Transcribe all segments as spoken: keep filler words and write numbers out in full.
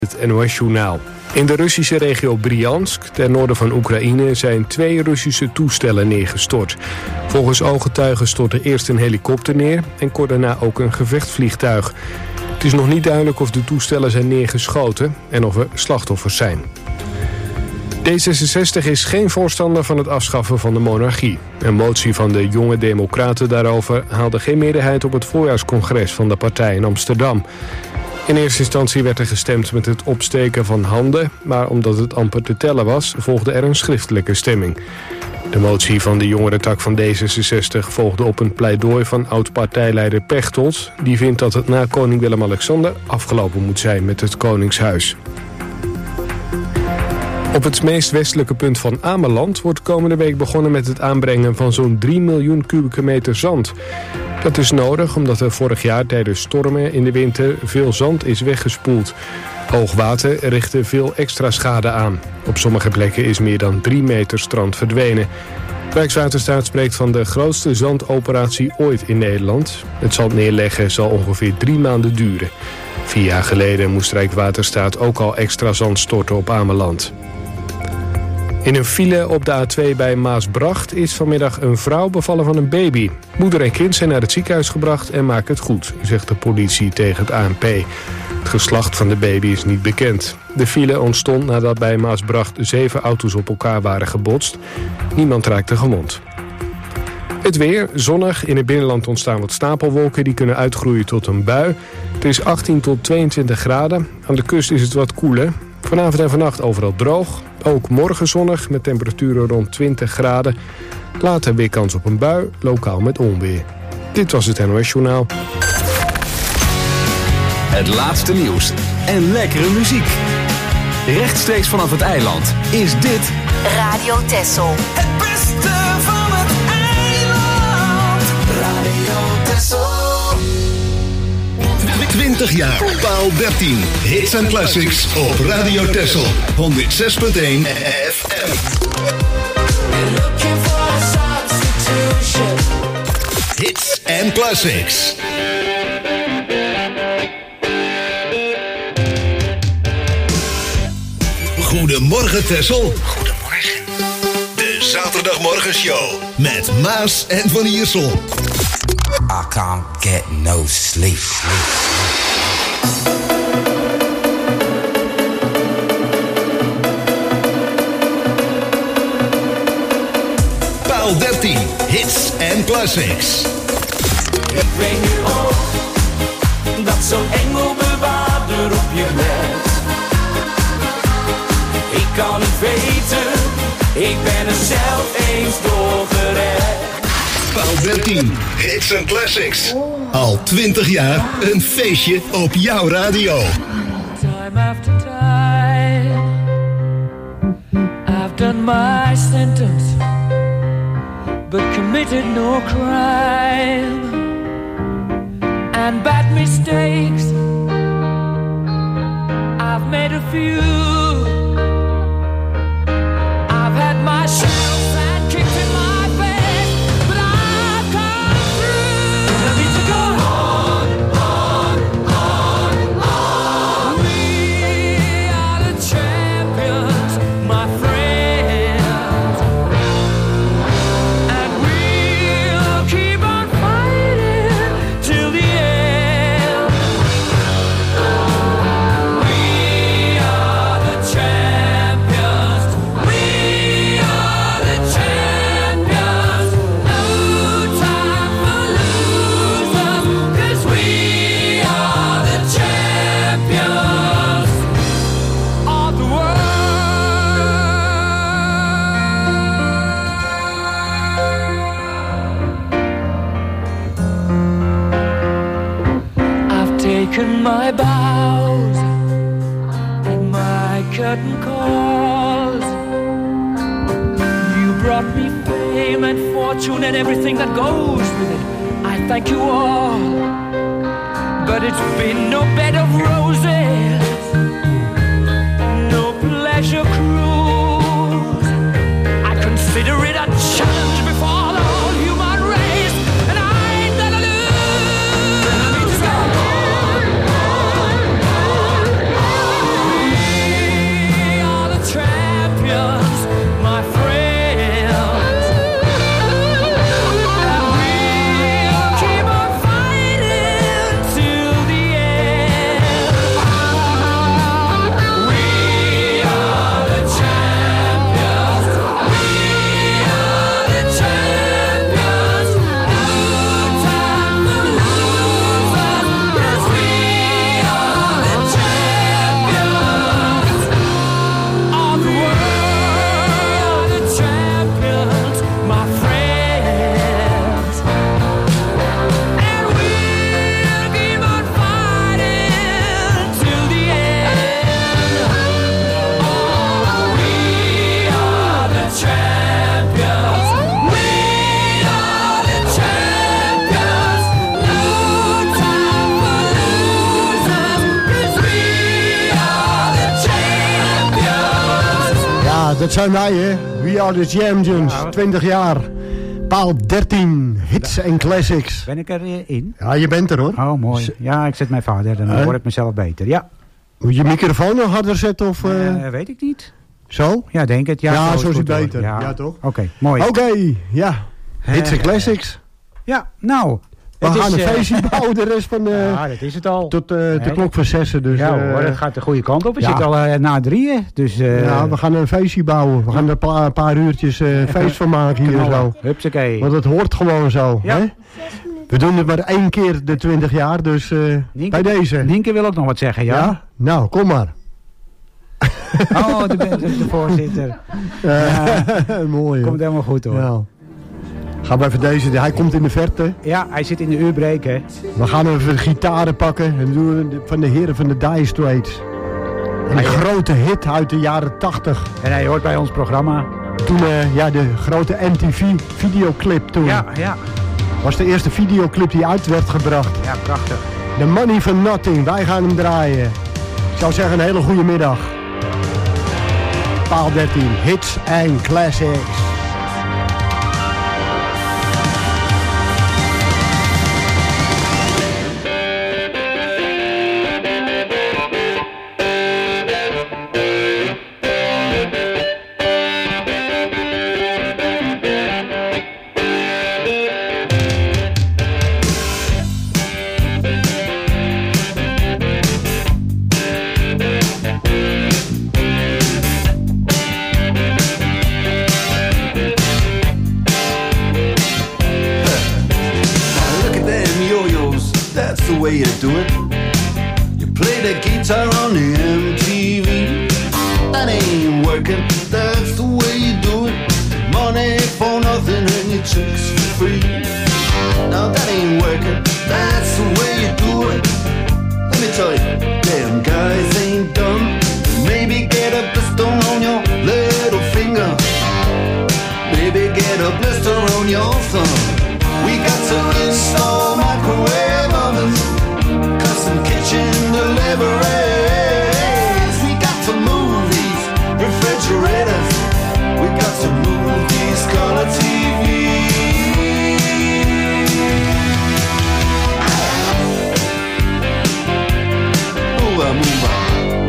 Het N O S-journaal. In de Russische regio Bryansk, ten noorden van Oekraïne, zijn twee Russische toestellen neergestort. Volgens ooggetuigen stortte eerst een helikopter neer en kort daarna ook een gevechtsvliegtuig. Het is nog niet duidelijk of de toestellen zijn neergeschoten en of er slachtoffers zijn. D zesenzestig is geen voorstander van het afschaffen van de monarchie. Een motie van de jonge democraten daarover haalde geen meerderheid op het voorjaarscongres van de partij in Amsterdam. In eerste instantie werd er gestemd met het opsteken van handen, maar omdat het amper te tellen was, volgde er een schriftelijke stemming. De motie van de jongerentak van D zesenzestig volgde op een pleidooi van oud-partijleider Pechtold. Die vindt dat het na koning Willem-Alexander afgelopen moet zijn met het Koningshuis. Op het meest westelijke punt van Ameland wordt komende week begonnen met het aanbrengen van zo'n drie miljoen kubieke meter zand. Dat is nodig omdat er vorig jaar tijdens stormen in de winter veel zand is weggespoeld. Hoogwater richtte veel extra schade aan. Op sommige plekken is meer dan drie meter strand verdwenen. Rijkswaterstaat spreekt van de grootste zandoperatie ooit in Nederland. Het zand neerleggen zal ongeveer drie maanden duren. Vier jaar geleden moest Rijkswaterstaat ook al extra zand storten op Ameland. In een file op de A twee bij Maasbracht is vanmiddag een vrouw bevallen van een baby. Moeder en kind zijn naar het ziekenhuis gebracht en maken het goed, zegt de politie tegen het A N P. Het geslacht van de baby is niet bekend. De file ontstond nadat bij Maasbracht zeven auto's op elkaar waren gebotst. Niemand raakte gewond. Het weer, zonnig. In het binnenland ontstaan wat stapelwolken. Die kunnen uitgroeien tot een bui. Het is achttien tot tweeëntwintig graden. Aan de kust is het wat koeler. Vanavond en vannacht overal droog. Ook morgen zonnig met temperaturen rond twintig graden. Later weer kans op een bui, lokaal met onweer. Dit was het N O S-journaal. Het laatste nieuws en lekkere muziek. Rechtstreeks vanaf het eiland is dit Radio Texel. Het beste van het eiland. Radio Texel. twintig jaar Paal dertien. Hits en classics op Radio Texel. honderdzes punt één F M. Hits en classics. Goedemorgen Texel. Goedemorgen. De zaterdagmorgenshow met Maas en Van Iersel. I can't get no sleep. Paal dertien, hits en classics. Ik weet nu ook dat zo'n engelbewaarder op je let. Ik kan het weten, ik ben er zelf eens doorgered. Paal dertien, hits en classics. Al twintig jaar een feestje op jouw radio. Time after time, I've done my sentence, but committed no crime. And bad mistakes, I've made a few. I've had my shells and kicked in my face, but I've come through. I need to go on, on, on, on. We are the champions, my friends, and we'll keep on fighting till the end. We are the champions. We are the champions. No time for losers, 'cause we are the champions of the world. I've taken my bows and my curtain calls. You brought me fame and fortune and everything that goes with it. I thank you all, but it's been no bed of roses, no pleasure cruise. I consider it a challenge before the whole human race, and I ain't gonna lose. We dat zijn wij, hè. We are the Champions. Ja. twintig jaar. Paal dertien. Hits en classics. Ben ik erin? Ja, je bent er, hoor. Oh, mooi. Ja, ik zet mijn vader. Dan Huh? hoor ik mezelf beter. Ja. Moet je microfoon nog harder zetten? Of, uh... Uh, weet ik niet. Zo? Ja, denk het. Ja, Ja, zo zo is goed, het hoor. beter. Ja, Ja, toch? Oké, okay, mooi. Oké, okay, ja. Hits en Uh, classics. Ja, nou. We het gaan is, een uh, feestje bouwen de rest van de... Ja, dat is het al. Tot uh, de Nee, klok van zessen. Dus, ja uh, hoor, het gaat de goede kant op. We ja. zitten al uh, na drieën. Dus, uh, ja, we gaan een feestje bouwen. We gaan er een paar, paar uurtjes uh, feest van maken hier en zo. Hupsakee. Want het hoort gewoon zo. Ja. Hè? We doen het maar één keer de twintig jaar, dus uh, Nienke, bij deze. Nienke wil ook nog wat zeggen, ja? Ja? Nou, kom maar. Oh, de, de, de voorzitter. Ja. Mooi. Komt helemaal goed hoor. Ja. Gaan we even deze, hij komt in de verte. Ja, hij zit in de uurbreak, hè. We gaan even de gitaren pakken en doen we van de heren van de Dire Straits. Een Hij- grote hit uit de jaren tachtig. En hij hoort bij ons programma. Toen, uh, ja, de grote M T V videoclip toen. Ja, ja. Was de eerste videoclip die uit werd gebracht. Ja, prachtig. The Money for Nothing, wij gaan hem draaien. Ik zou zeggen een hele goede middag. Paal dertien, hits en classics. way you do it. You play the guitar on the M T V. That ain't working, that's the way you do it. Money for nothing and your chicks for free. Now that ain't working, that's the way you do it. Let me tell you, damn guys ain't dumb. Maybe get a blister on your little finger. Maybe get a blister on your thumb. We got to install microwave ovens, custom kitchen deliveries. We got to move these refrigerators. We got to move these color T Vs. Move on, move on.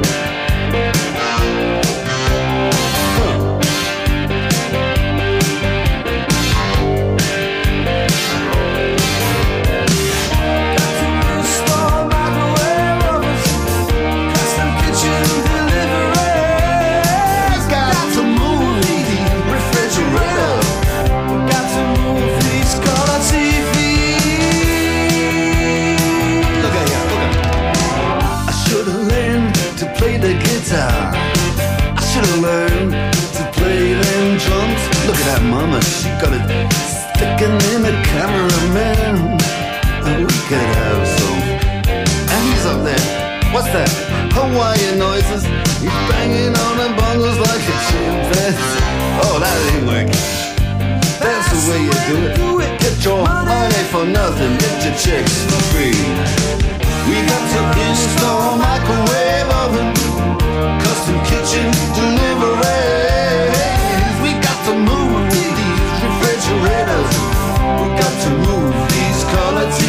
I should've learned to play them drums. Look at that mama, she got it sticking in the cameraman. And we could have some. And he's up there, what's that? Hawaiian noises. He's banging on the bongos like a chimpanzee. Oh, that ain't working. That's the way you do it. Get your money for nothing, get your chicks for free. We got to install microwave oven, custom kitchen deliveries. We got to move these refrigerators. We got to move these color T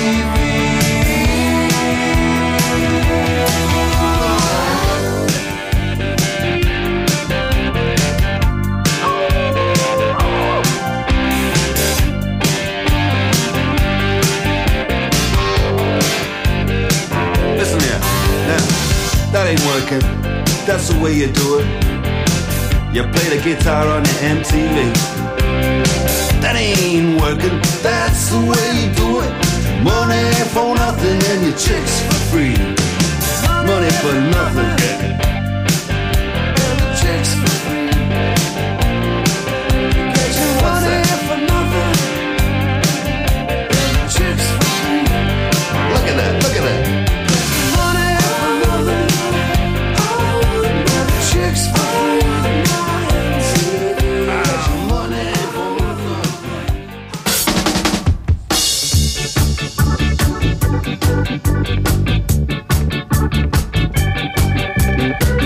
Listen here, now, that ain't working. That's the way you do it. You play the guitar on the M T V. That ain't working. That's the way you do it. Money for nothing and your chicks for free. Money for nothing and your chicks for free. Get your money for nothing and your chicks for free. Look at that, look at that. Chicks for free.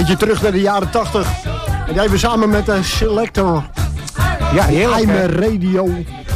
beetje terug naar de jaren tachtig. En die hebben samen met een Selector. Ja, heerlijk. I'm a Radio.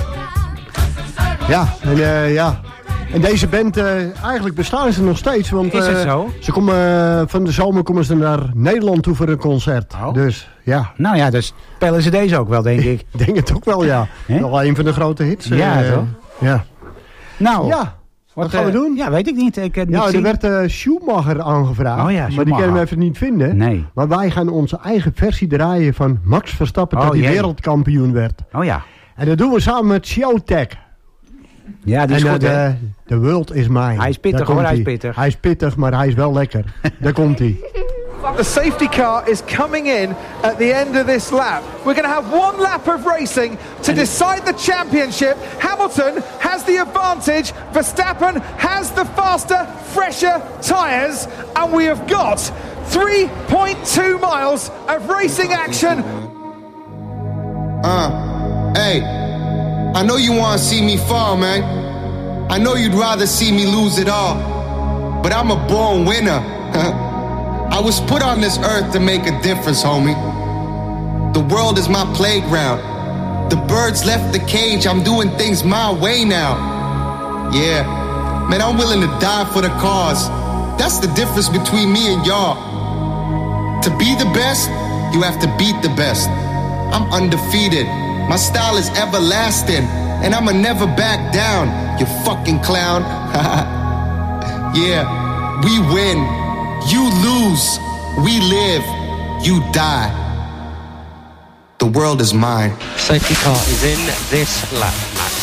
Ja, en uh, ja. En deze band, uh, eigenlijk bestaan ze nog steeds. Want, Is het uh, zo? Ze komen, uh, van de zomer komen ze naar Nederland toe voor een concert. Oh. Dus ja. Nou ja, dus spelen ze deze ook wel, denk ik. Ik denk het ook wel, ja. He? Nog een van de grote hits. Ja, uh, toch? Ja. Nou, Ja. Wat gaan we uh, doen? Ja, weet ik niet. Ik, uh, Ja, niet er werd uh, Schumacher aangevraagd. Oh ja, maar die Schumacher. kunnen we even niet vinden. Nee. Maar wij gaan onze eigen versie draaien van Max Verstappen Oh, dat hij jee. wereldkampioen werd. Oh ja. En dat doen we samen met Showtek. Ja, die is en goed, uh, hè? de, de world is mine. Hij is pittig, Daar hoor, komt hij is hij. pittig. Hij is pittig, maar hij is wel lekker. Daar komt hij. The safety car is coming in at the end of this lap. We're going to have one lap of racing to decide the championship. Hamilton has the advantage. Verstappen has the faster, fresher tyres. And we have got three point two miles of racing action. Uh, hey, I know you want to see me fall, man. I know you'd rather see me lose it all. But I'm a born winner. I was put on this earth to make a difference, homie. The world is my playground. The birds left the cage, I'm doing things my way now. Yeah, man, I'm willing to die for the cause. That's the difference between me and y'all. To be the best, you have to beat the best. I'm undefeated, my style is everlasting, and I'ma never back down, you fucking clown. Yeah, we win. You lose, we live, you die. The world is mine. Safety car is in this lap, Max.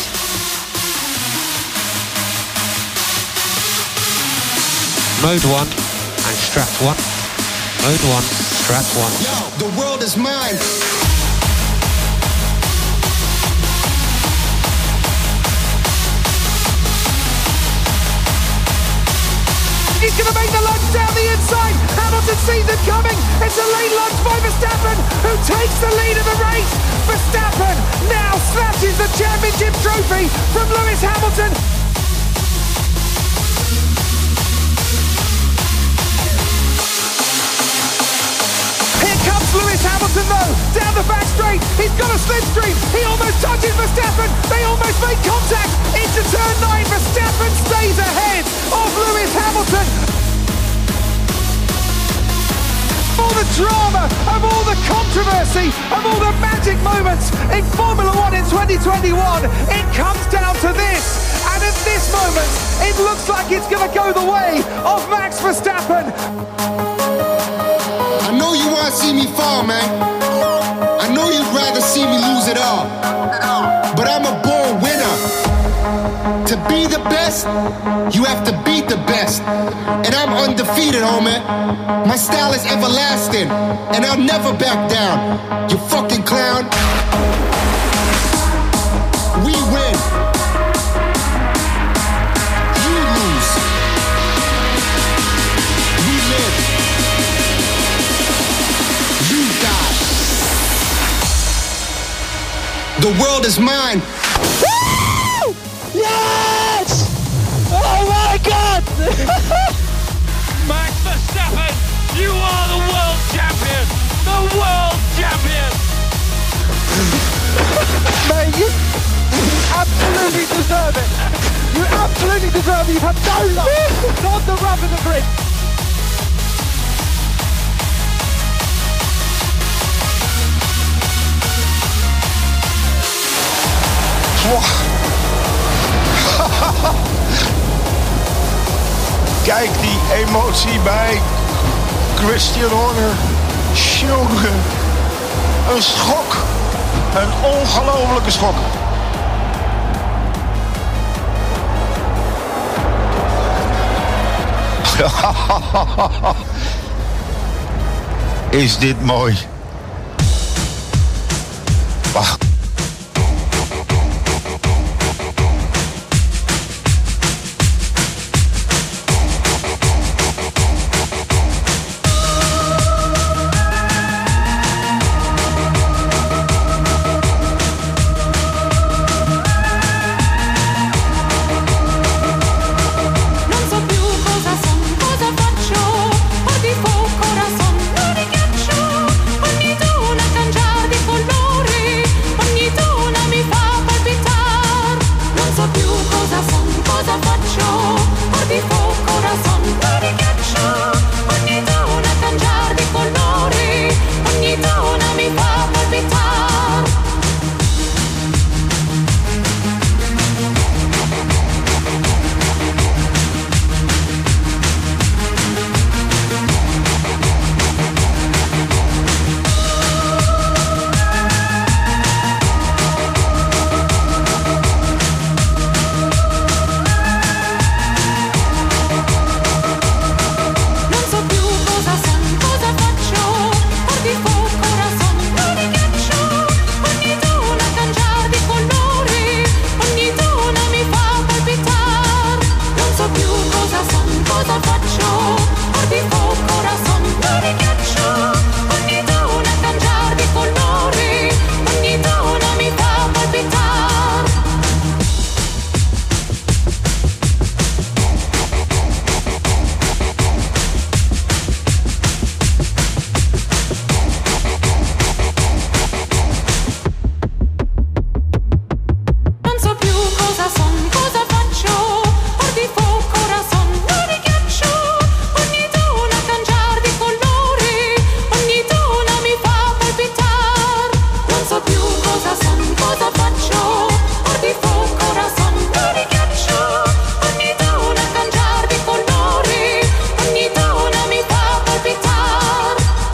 Mode one and strap one. Mode one, strap one. Yo, the world is mine. He's going to make the lunge down the inside. Hamilton sees it coming. It's a late lunge by Verstappen, who takes the lead of the race. Verstappen now snatches the championship trophy from Lewis Hamilton. Here comes Lewis Hamilton though, down the back straight. He's got a slipstream. He almost touches Verstappen. They almost make contact into turn nine. Verstappen stays ahead of Lewis Hamilton. All the drama, of all the controversy, of all the magic moments in Formula One in twenty twenty-one, it comes down to this. And at this moment, it looks like it's going to go the way of Max Verstappen. I know you want to see me fall, man. I know you'd rather see me lose it all. But I'm a born winner. To be the best, you have to beat the best. And I'm undefeated, homie. My style is everlasting, and I'll never back down. You fucking clown. We win. You lose. We live. You die. The world is mine. Woo! Yes! Oh my God! Max Verstappen, you are the world champion! The world champion! Mate, you, you absolutely deserve it! You absolutely deserve it! You've had no luck! Not the rub of the grip! Kijk die emotie bij Christian Horner. Jongen, een schok. Een ongelofelijke schok. Is dit mooi. Wacht. Non so più cosa son, cosa faccio, ho di fuoco corazon, l'unica cosa son, cosa faccio, or di fuoco, ora son, non di ghiaccio, ogni donna cangiar di colori, ogni donna mi fa palpitar, non so più cosa son, cosa faccio, or di fuoco, ora son, non di ghiaccio, ogni donna cangiar di colori, ogni donna mi fa palpitar.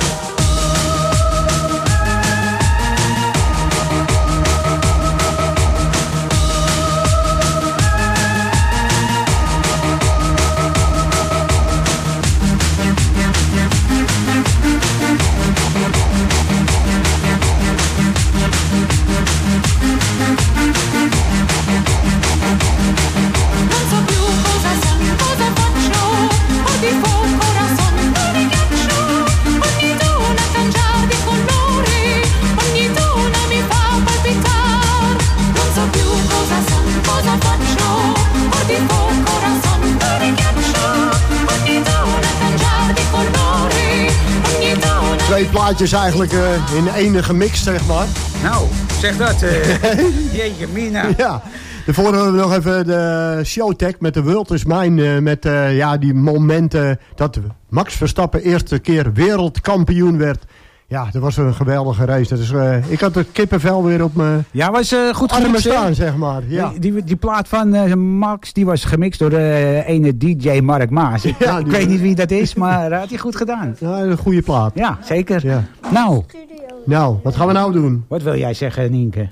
Non so più cosa son, cosa faccio, or di fuoco, ora son, non di ghiaccio, ogni donna cangiar di colori, ogni donna mi fa palpitar. Non so più cosa son, cosa faccio, or di fuoco, ora son, non di ghiaccio, ogni donna cangiar di colori, ogni donna. Twee plaatjes eigenlijk uh, in één gemixt, zeg maar. Nou, zeg dat. Uh, jeetje, Mina. Ja. Daarvoor hebben we nog even de showtech met de World is Mine. Uh, met uh, ja, die momenten dat Max Verstappen eerste keer wereldkampioen werd. Ja, dat was een geweldige race. Dat is, uh, ik had de kippenvel weer op mijn Ja, was uh, goed armen gemixt, hè? staan, zeg maar. Ja. Die, die, die plaat van uh, Max, die was gemixt door de uh, ene D J Mark Maas. Ik, Ja, ik die- weet niet wie dat is, maar uh, had hij goed gedaan. Ja, een goede plaat. Ja, zeker. Ja. Nou, Nou, wat gaan we nou doen? wat wil jij zeggen, Nienke?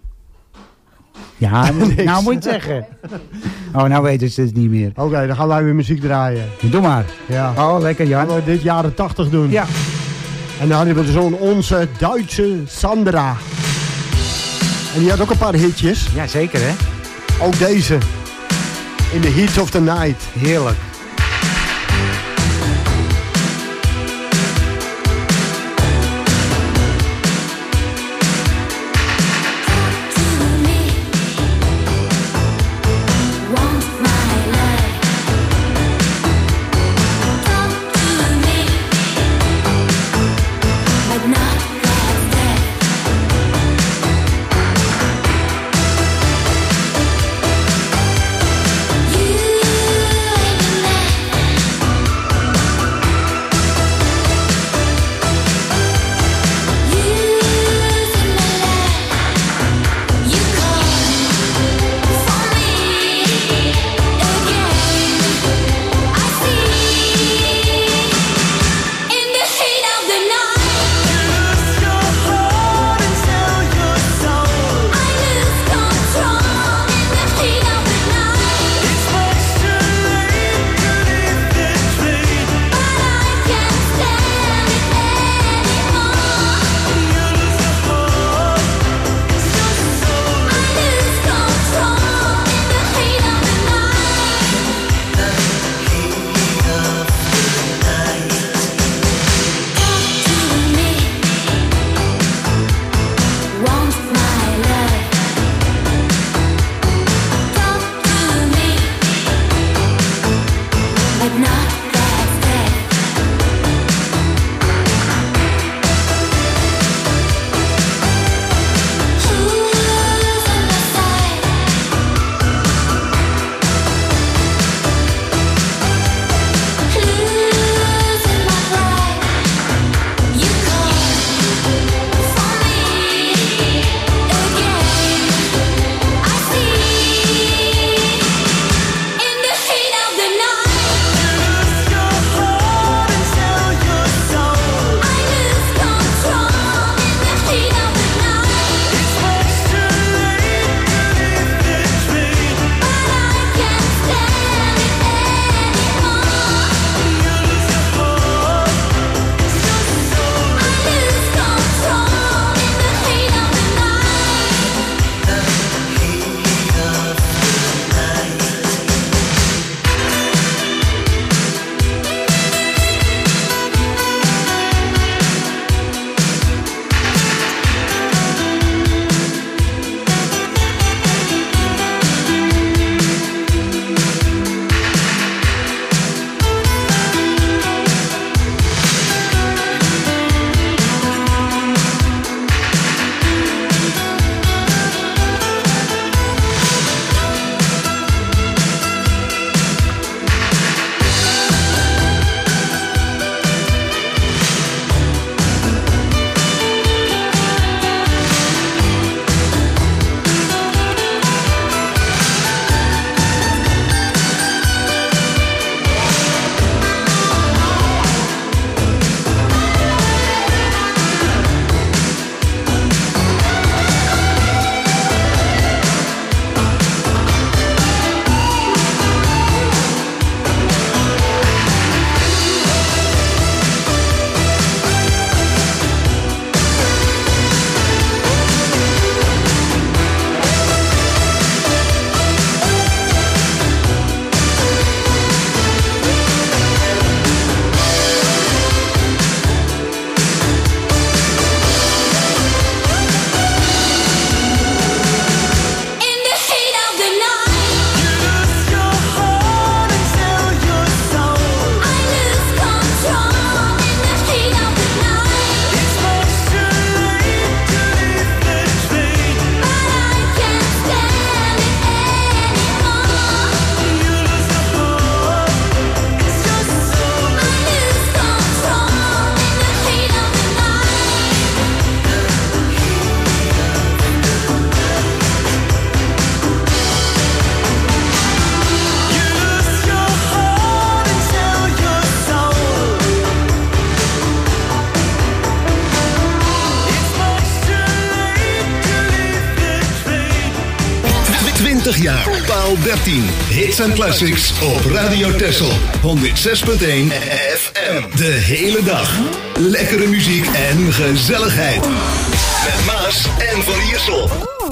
Ja, Niks. nou moet je het zeggen. Oh, nou weten ze het niet meer. Oké, dan gaan wij weer muziek draaien. Doe maar. Ja. Oh, lekker Jan. Gaan we dit jaren tachtig doen. Ja. En dan hadden we zo'n onze Duitse Sandra. En die had ook een paar hitjes. Ja, zeker hè. Ook deze. In the Heat of the Night. Heerlijk. You jaar. Paal dertien. Hits en classics op Radio Texel. honderdzes punt één F M. De hele dag. Lekkere muziek en gezelligheid. Met Maas en Van Iersel.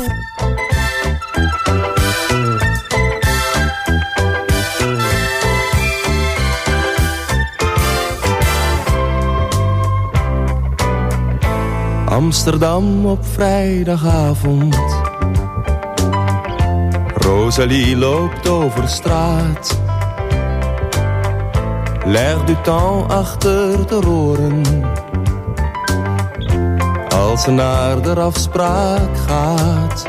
Amsterdam op vrijdagavond. Rosalie loopt over straat. L'air du temps achter de oren. Als ze naar de afspraak gaat.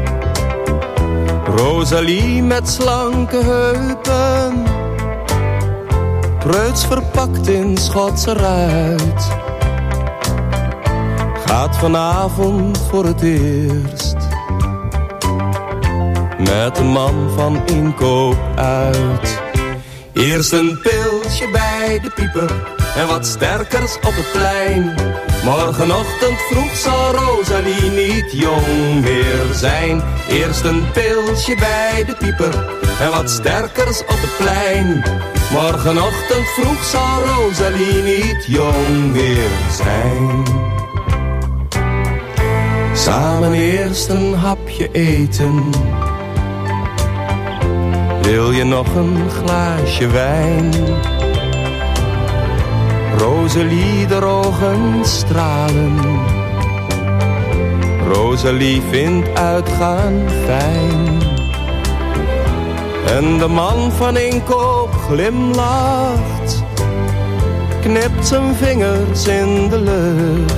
Rosalie met slanke heupen. Preuts verpakt in Schotse ruit. Gaat vanavond voor het eerst met een man van inkoop uit. Eerst een pilsje bij de pieper en wat sterkers op het plein. Morgenochtend vroeg zal Rosalie niet jong meer zijn. Eerst een pilsje bij de pieper en wat sterkers op het plein. Morgenochtend vroeg zal Rosalie niet jong meer zijn. Samen eerst een hapje eten. Wil je nog een glaasje wijn? Rosalie, de ogen stralen. Rosalie vindt uitgaan fijn. En de man van inkoop glimlacht. Knipt zijn vingers in de lucht.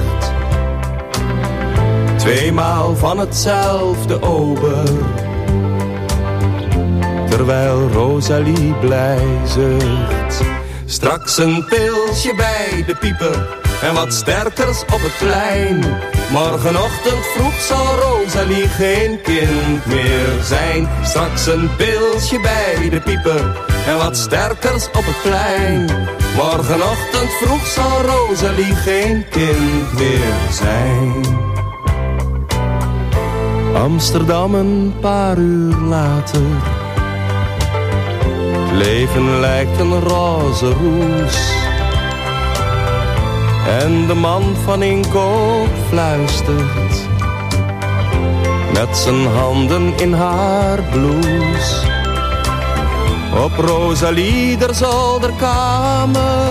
Tweemaal van hetzelfde ober. Terwijl Rosalie blij zucht. Straks een pilsje bij de pieper en wat sterkers op het plein. Morgenochtend vroeg zal Rosalie geen kind meer zijn. Straks een pilsje bij de pieper en wat sterkers op het plein. Morgenochtend vroeg zal Rosalie geen kind meer zijn. Amsterdam een paar uur later. Leven lijkt een roze roes. En de man van inkoop fluistert met zijn handen in haar blouse. Op Rosalie der zolderkamer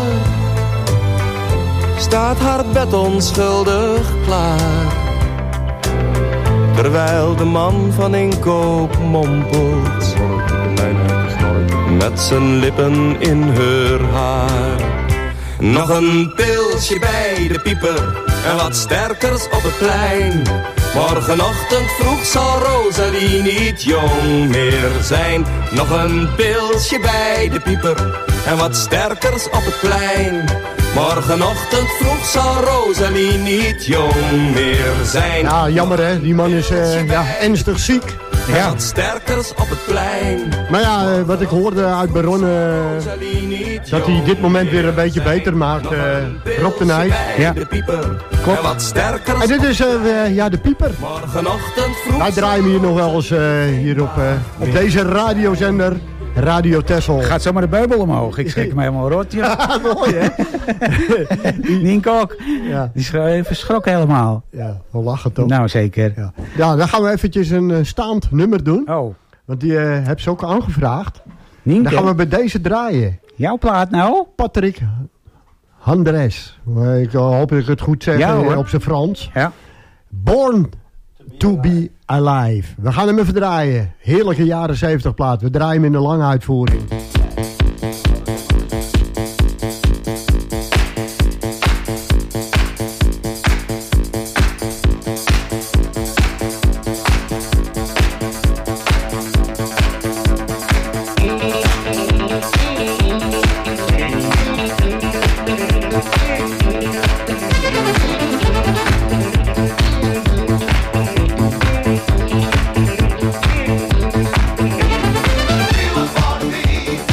staat haar bed onschuldig klaar. Terwijl de man van inkoop mompelt met zijn lippen in haar haar. Nog een pilsje bij de pieper en wat sterkers op het plein. Morgenochtend vroeg zal Rosalie niet jong meer zijn. Nog een pilsje bij de pieper en wat sterkers op het plein. Morgenochtend vroeg zal Rosalie niet jong meer zijn. Ja, jammer hè, die man is uh, ja, ernstig ziek. Ja. Wat sterkers op het plein. Maar ja, wat ik hoorde uit Baron, uh, dat hij dit moment weer een beetje beter maakt. Uh, Rob de Nijs. Ja. Klopt. En dit is uh, ja, de pieper. Morgenochtend vroeg. Wij draaien hier nog wel eens uh, hier op, uh, op deze radiozender. Radio Texel. Gaat zomaar de beubel omhoog. Ik schrik me helemaal rot, joh. Mooi, hè? Nienke ook. Ja. Die is even schrokken helemaal. Ja, we lachen toch? Nou, zeker. Ja, ja dan gaan we eventjes een uh, staand nummer doen. Oh. Want die uh, heb ze ook aangevraagd. Nienke? Dan gaan we bij deze draaien. Jouw plaat nou? Patrick Andres. Ik uh, hoop dat ik het goed zeg ja, uh, op zijn Frans. Ja. Born to be alive. We gaan hem even draaien. Heerlijke jaren zeventig plaat. We draaien hem in de lange uitvoering. Feel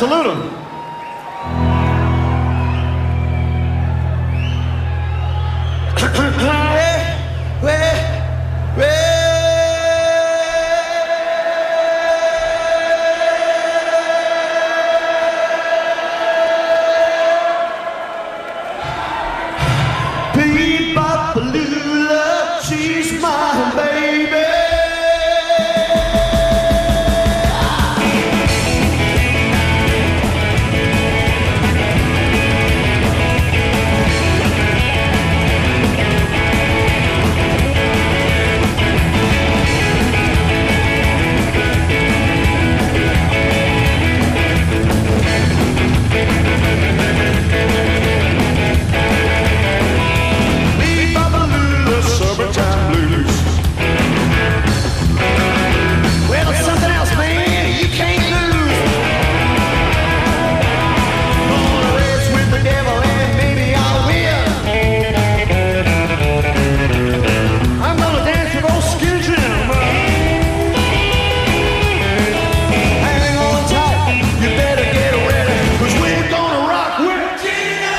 salute him. Hey, hey, hey. Beep-bop-a-lula, she's my baby. Summertime blues. Well, it's something else, man, you can't lose. Gonna race with the devil and maybe I'll win. I'm gonna dance with old Skinny Jim. Hang on tight, you better get ready, 'cause we're gonna rock with Gina.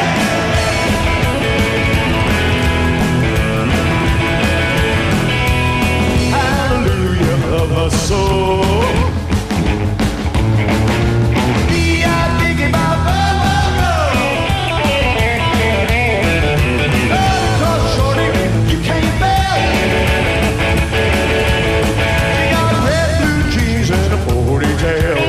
Of her soul. Be I thinking about go, go, go. Cause shorty, you can't fail. She got red blue jeans and a ponytail.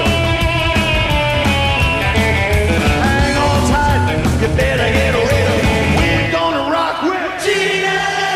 Hang on tight, you better get ready. We're gonna rock with Gina.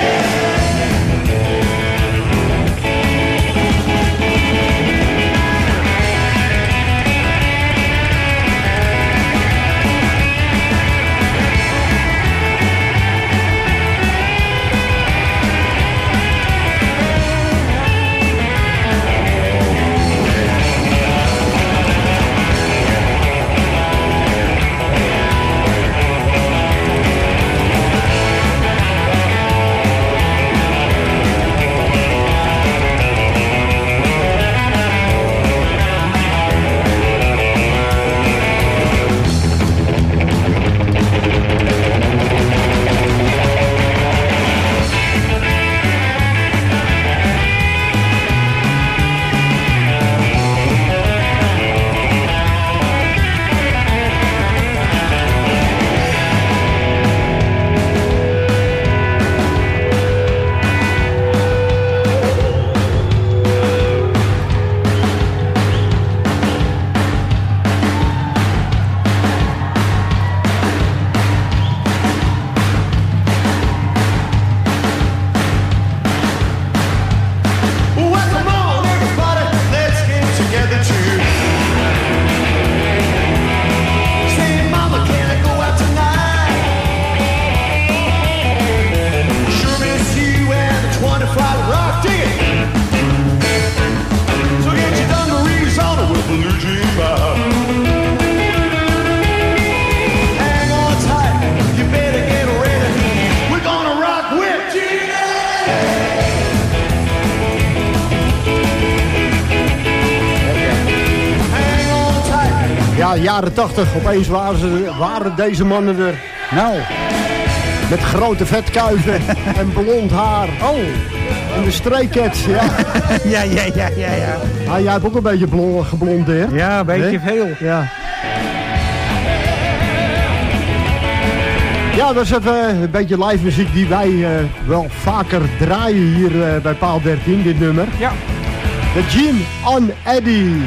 Ja, jaren tachtig. Opeens waren, ze, waren deze mannen er. Nou, met grote vetkuiven en blond haar. Oh, en de Stray Cats, ja. ja, ja, ja, ja, ja. Ah, jij hebt ook een beetje blond, geblondeerd. Ja, een beetje nee? veel. Ja. Ja, dat is even een beetje live muziek die wij uh, wel vaker draaien hier uh, bij Paal dertien, dit nummer. Ja. De Gene on Eddie.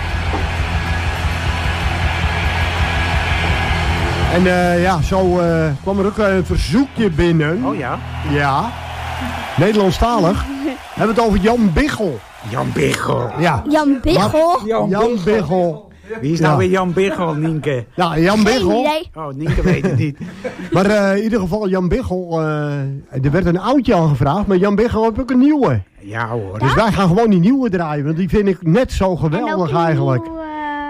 En uh, ja, zo uh, kwam er ook een verzoekje binnen. Oh ja? Ja. Nederlandstalig. We hebben het over Jan Biggel. Jan Biggel. Ja. Jan Biggel? Jan, Jan Biggel. Wie is nou ja. weer Jan Biggel, Nienke? Ja, Jan Biggel. Oh, Nienke weet het niet. Maar uh, in ieder geval, Jan Biggel, uh, er werd een oudje aangevraagd, maar Jan Biggel heeft ook een nieuwe. Ja hoor. Dus wij gaan gewoon die nieuwe draaien, want die vind ik net zo geweldig eigenlijk. Nieuw,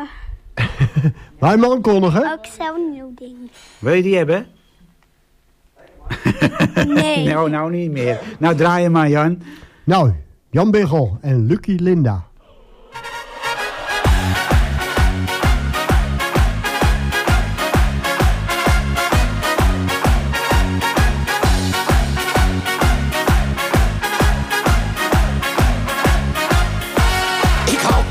Wij aankondigen. ook zo'n nieuw ding. Wil je die hebben? Nee. nou, nou niet meer. Nou, draai je maar, Jan. Nou, Jan Biggel en Lucky Linda.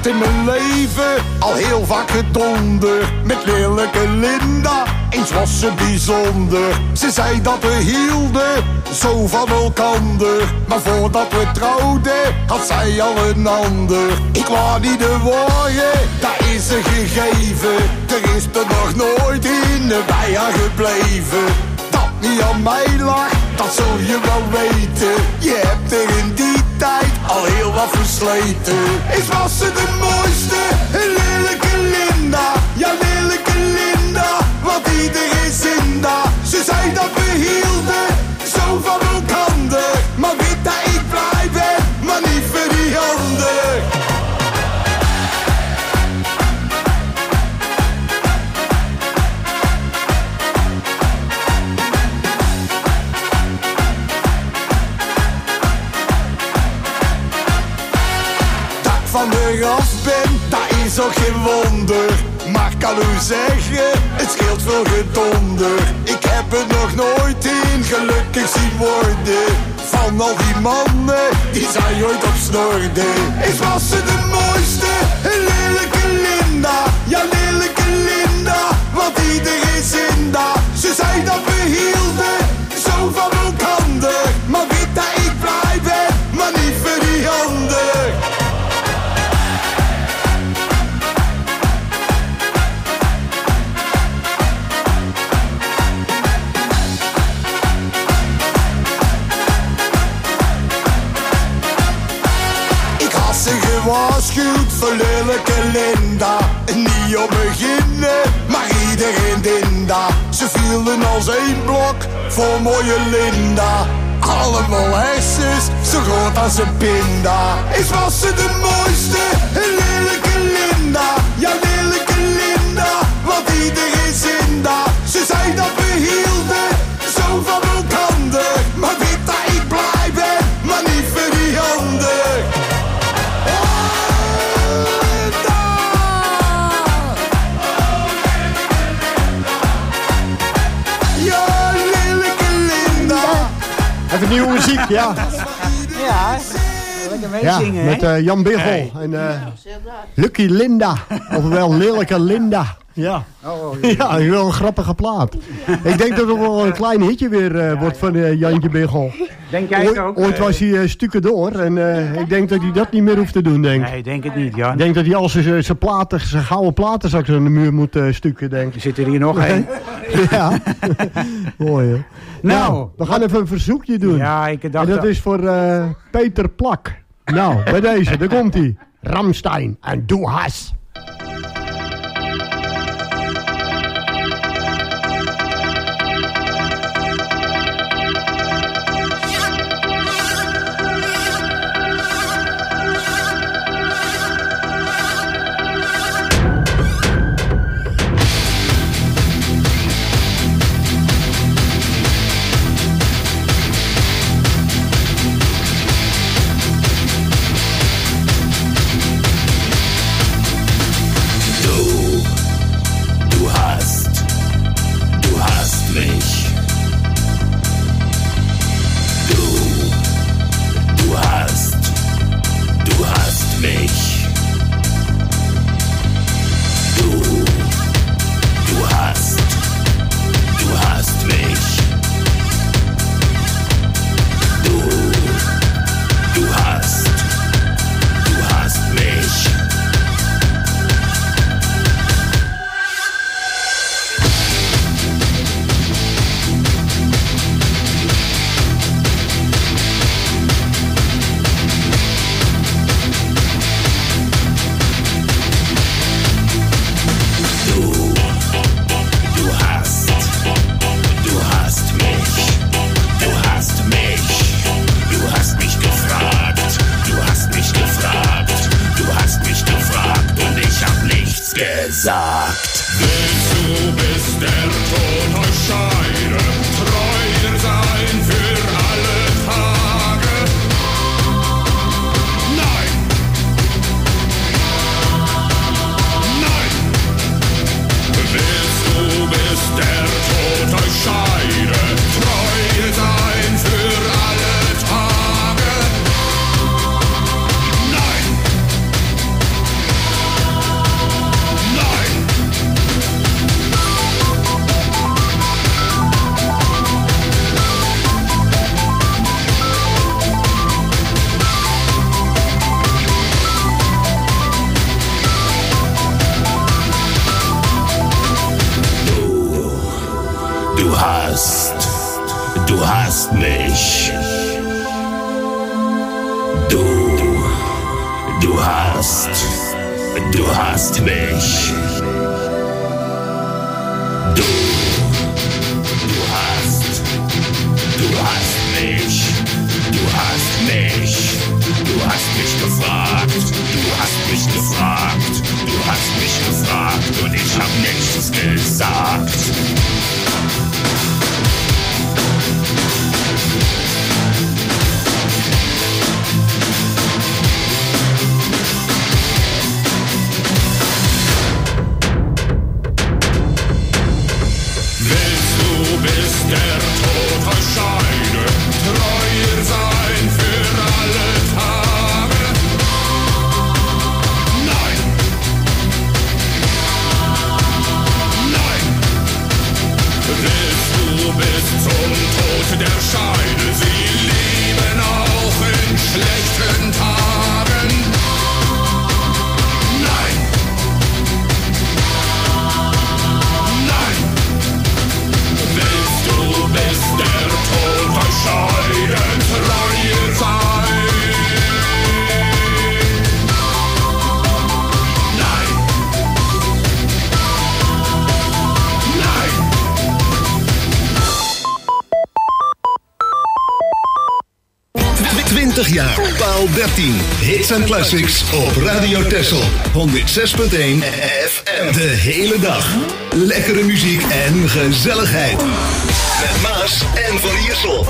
in mijn leven al heel vaak gedonder. Met lelijke Linda, eens was ze bijzonder. Ze zei dat we hielden, zo van elkander. Maar voordat we trouwden, had zij al een ander. Ik wou niet de worden, dat is ze gegeven. Er is er nog nooit in bij haar gebleven. Dat niet aan mij lag, dat zul je wel weten. Je hebt er in die tijd al heel wat versleten. Is was ze de mooiste, een lelijke Linda. Ja, lelijke Linda, want iedereen zin daar. Ze zei dat we hielden, zo van elkander. Maar weet dat ik blij ben, maar niet voor die ander. Van de af ben, dat is ook geen wonder. Maar kan u zeggen, het scheelt veel gedonder. Ik heb het nog nooit in gelukkig zien worden. Van al die mannen, die zijn ooit op snorde. Is was ze de mooiste, een lelijke Linda. Ja, lelijke Linda, want iedereen zin daar. Ze zei dat we hielden, zo van elkander. Maar weet dat ik blij ben, maar niet voor die ander. Gewaarschuwd voor lelijke Linda. Niet op beginnen, maar iedereen dinda. Ze vielen als één blok voor mooie Linda. Allemaal hersens, zo groot als een pinda. Is was ze de mooiste, een lelijke Linda. Ja, lelijke Linda, want iedereen zinda. Ze zei dat we hielden, zo van elkander. Maar weet dat ik blij ben, maar niet voor die ander. Even nieuwe muziek, ja. Ja, lekker meezingen, ja, met uh, Jan Biggel hey. en uh, Lucky Linda, ofwel lelijke Linda. Ja, oh, ja, wel een grappige plaat. Ik denk dat het wel een klein hitje weer uh, ja, wordt van uh, Jantje Biggel. Denk jij het ook? Ooit was hij uh, stukken door en uh, ik denk dat hij dat niet meer hoeft te doen, denk ik. Nee, denk het niet, Jan. Ik denk dat hij al zijn platen, zijn gouden platen straks aan de muur moet uh, stukken, denk ik. Zit er hier nog een? Ja, mooi hè. Nou, nou, we gaan even een verzoekje doen. Ja, ik dacht en dat is voor uh, Peter Plak. Nou, bij deze, daar komt hij. Rammstein en Du Hast. Thank hast mich. Du, du hast, du hast mich. Du, du hast, du hast mich. Du hast mich, du hast mich gefragt, du hast mich gefragt, du hast mich gefragt und ich hab nichts gesagt. Willst du bis der Tod euch scheiden, treuer sein für alle Tage? Nein! Nein! Willst du bis zum Tod der Scheide sie lieben auch in schlechten Tagen? Nein! Nein! Willst du bis der Tod euch scheiden, treuer sein? Nein! Nein! twintig jaar, paal dertien. Hits en classics op Radio Texel. honderdzes punt één F M. De hele dag. Lekkere muziek en gezelligheid. Met Maas en Van Iersel.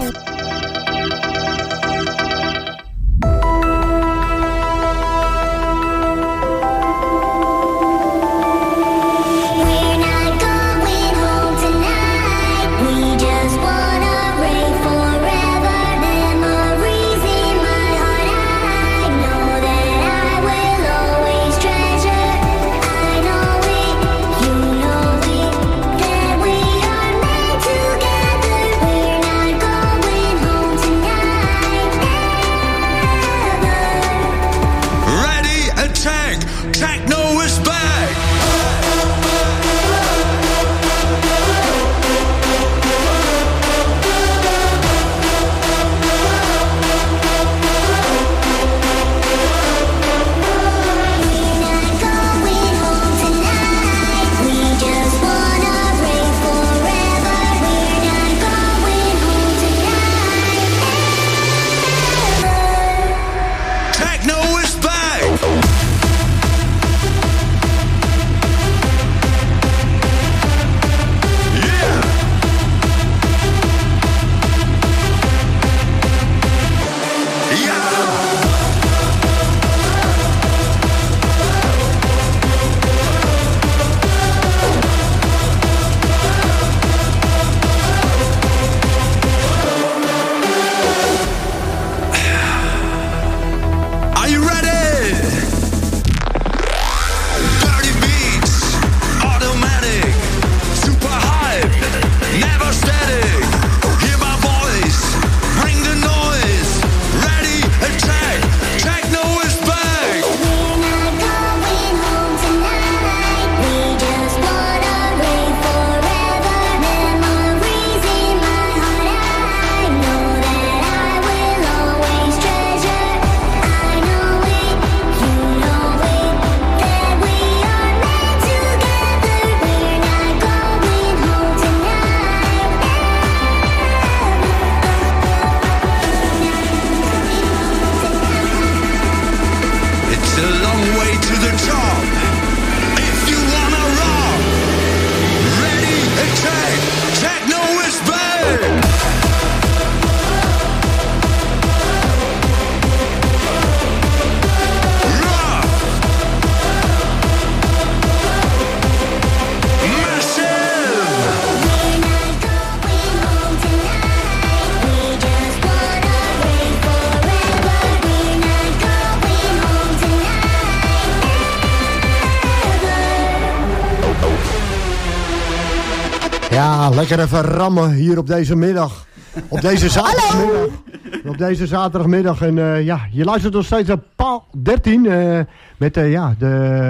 Ja, lekker even rammen hier op deze middag. Op deze zaterdagmiddag. Op deze zaterdagmiddag. En uh, ja, je luistert nog steeds naar paal dertien. Uh, met uh, ja, de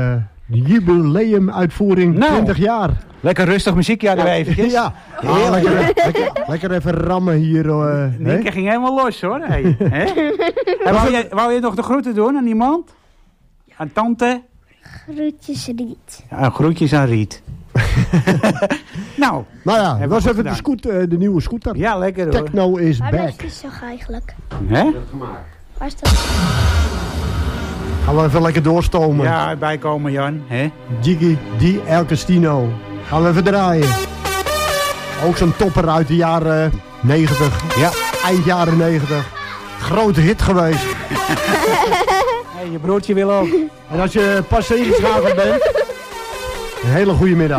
De jubileumuitvoering Nou. twintig jaar. Lekker rustig muziekje hadden we eventjes. Ja, ah, lekker, lekker, lekker even rammen hier. Uh, Nienke ging helemaal los hoor. Hey. Hè? En wou, je, wou je nog de groeten doen aan iemand? Aan tante? Groetjes, Riet. Ja, groetjes aan Riet. Nou, nou ja, dat was even gedaan. de, scoot, uh, de nieuwe scooter. Ja, lekker hoor. Techno is Waar back. blijft die zag eigenlijk? Hè? Waar is dat? Gaan we even lekker doorstomen. Ja, bijkomen Jan. Hè? Jiggy Di El Castino. Gaan we even draaien. Ook zo'n topper uit de jaren negentig. Ja. Eind jaren negentig. Grote hit geweest. Hey, je broertje wil ook. En als je pas ingeschakeld bent, een hele goede middag.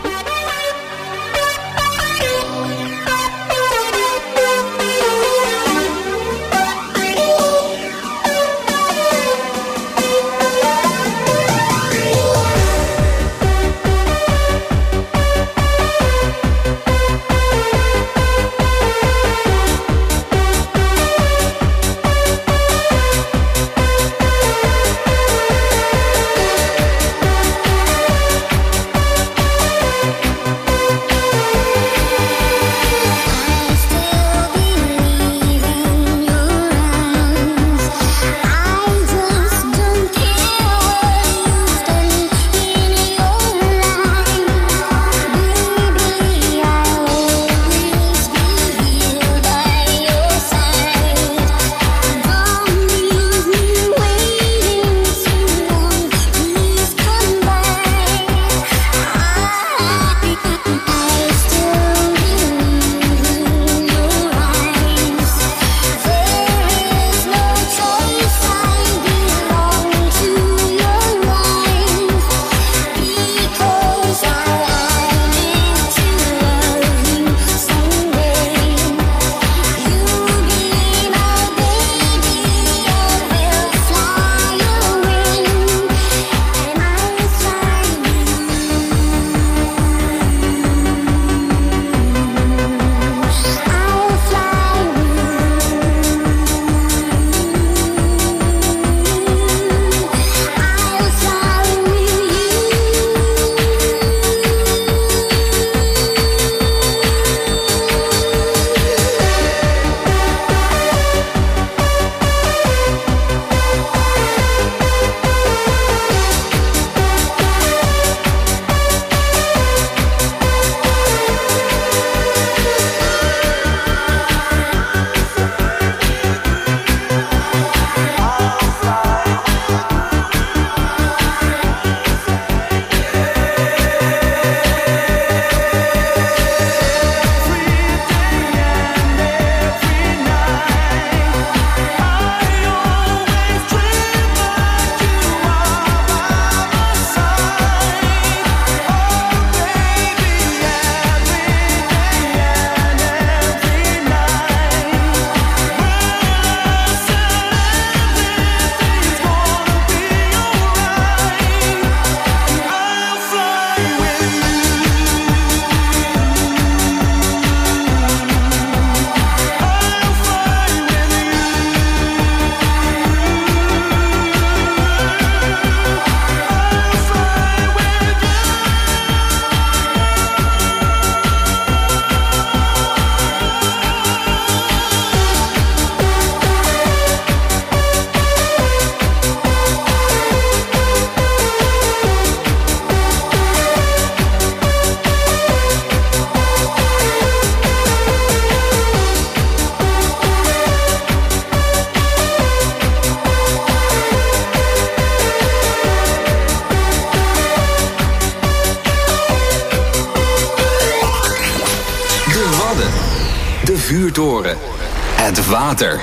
vuurtoren. Het water.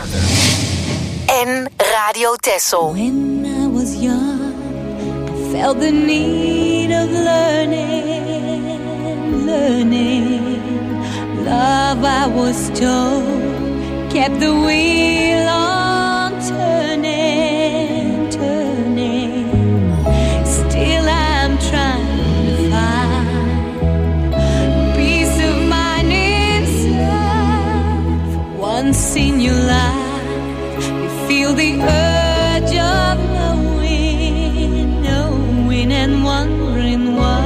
En Radio Texel. When I was young, I felt the need of learning, learning. Love, I was told, kept the wheel on turning, turning. Still I'm trying to find peace of mind inside. For once in your life, you feel the urge of knowing, knowing and wondering why.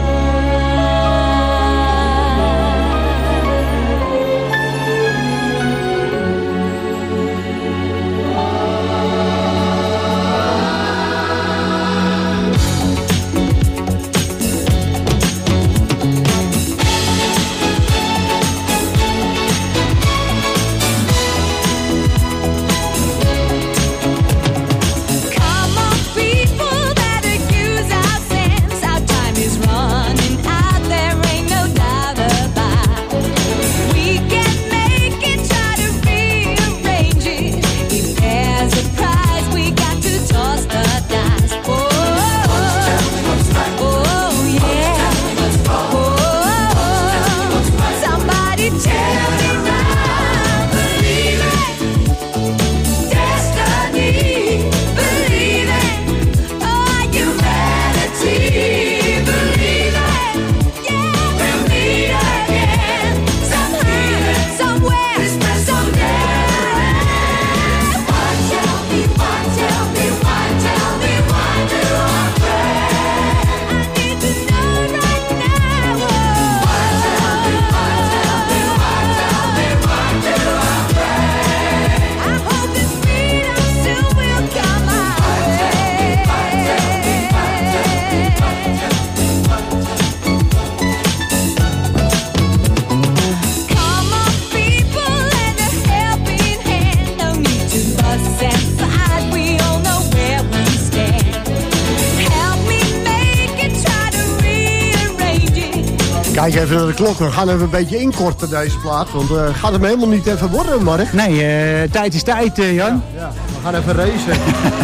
Kijk even naar de klok. We gaan even een beetje inkorten deze plaat. Want uh, gaat het me helemaal niet even worden, Mark? Nee, uh, tijd is tijd, uh, Jan. Ja, ja, we gaan even racen.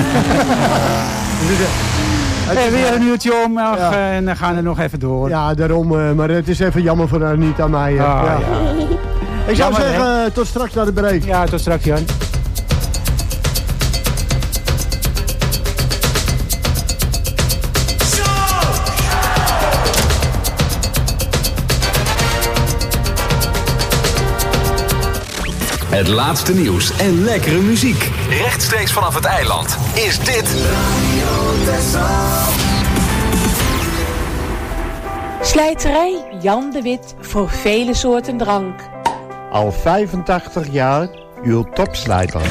Hey, weer een uurtje om uh, ja. En dan gaan we nog even door. Ja, daarom. Uh, maar het is even jammer voor haar niet aan mij. Uh. Ah, ja. Ja. Ik zou jammer, zeggen, uh, tot straks naar de break. Ja, tot straks, Jan. Het laatste nieuws en lekkere muziek. Rechtstreeks vanaf het eiland is dit... Slijterij Jan de Wit voor vele soorten drank. Al vijfentachtig jaar uw topslijter.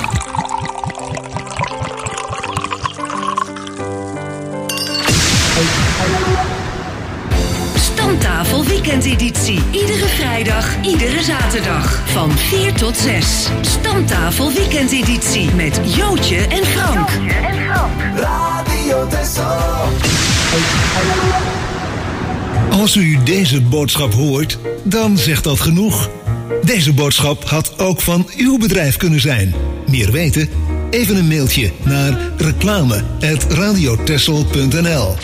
Stamtafel weekendeditie. Iedere vrijdag, iedere zaterdag. Van vier tot zes. Stamtafel weekendeditie. Met Jootje en Frank. Jootje en Frank. Radio Texel. Als u deze boodschap hoort, dan zegt dat genoeg. Deze boodschap had ook van uw bedrijf kunnen zijn. Meer weten? Even een mailtje naar reclame at radiotexel punt n l.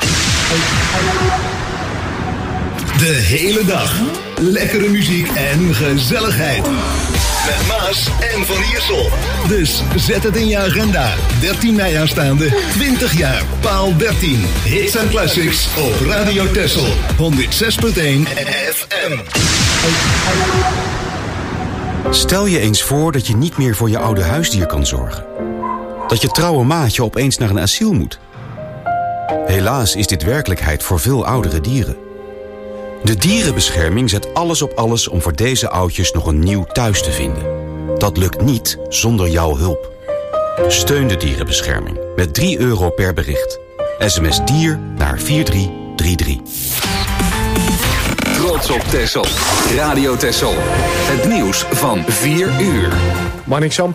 De hele dag. Lekkere muziek en gezelligheid. Met Maas en Van Iersel. Dus zet het in je agenda. dertien mei aanstaande, twintig jaar. Paal dertien. Hits en classics op Radio Texel. honderd zes punt één F M. Stel je eens voor dat je niet meer voor je oude huisdier kan zorgen. Dat je trouwe maatje opeens naar een asiel moet. Helaas is dit werkelijkheid voor veel oudere dieren. De dierenbescherming zet alles op alles om voor deze oudjes nog een nieuw thuis te vinden. Dat lukt niet zonder jouw hulp. Steun de dierenbescherming met drie euro per bericht. S M S dier naar vier drie drie drie. Trots op Texel. Radio Texel. Het nieuws van vier uur. Marnix Sam.